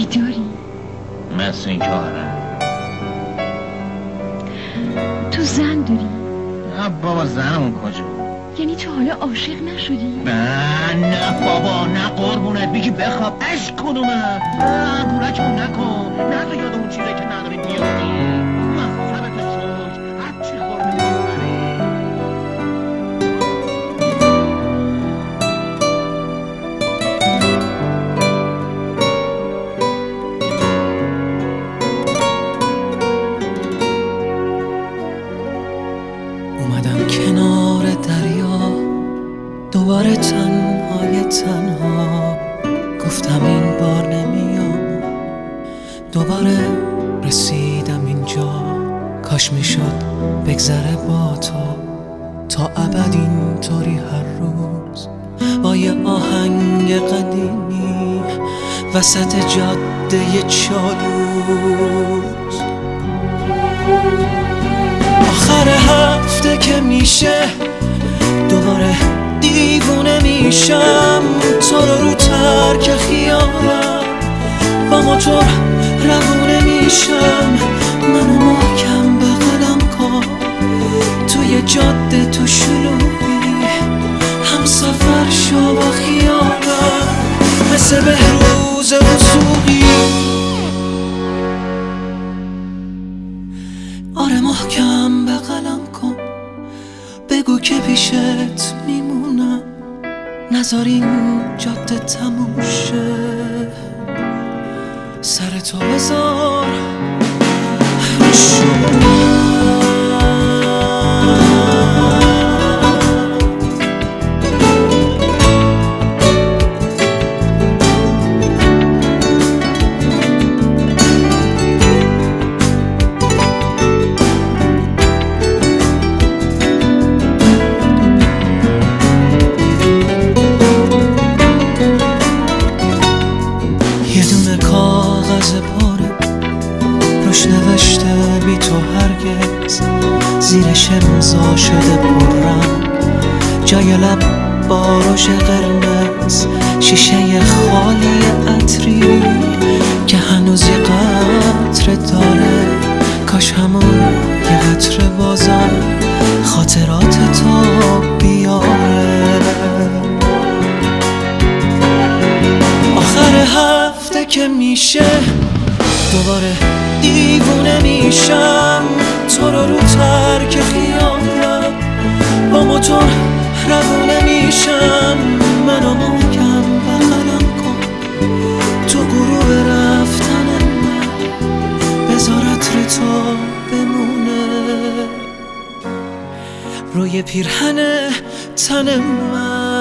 بیداری؟ مثل این که آره. تو زن داری؟ نه بابا زنمون کجا؟ یعنی تو حالا عاشق نشدی؟ نه بابا نه قربونت بگی بخواب عشق کنومه بورکمون نکن نه تو یاد اون چیزه که نداری بیادی مصابت شد هرچی خورده میبری. اومدم کنار دریا دوباره تنها گفتم این بار نمیام دوباره رسیدم اینجا کاش میشد بگذره با تو تا ابد اینطوری هر روز با یه آهنگ قدیمی وسط جاده چالوس آخر هفته که میشه دوباره دیوونه میشم تو رو ترک خیالم با موتور روونه میشم منو محکم بغلم کن توی جاده تو شلوغی هم سفر شو با خیالم مثل بهروز وثوقی آره محکم بغلم کن بگو که پیشت میمونم نذار این جاده تموم شه سر تو بذار یه دونه کاغذ پاره روش نوشته بی تو هرگز زیرش امضا شده پررنگ جای لب با رژ قرمز شیشه خالی عطری که هنوز یه قطره داره کاش همون یه قطره بازم خاطرات تو بیاره آخر هفته که میشه دوباره دیوونه میشم تو رو ترک خیالم با موتور روونه میشم منو محکم بغلم کن تو غروب رفتن من بذار عطر تو بمونه روی پیرهن تن من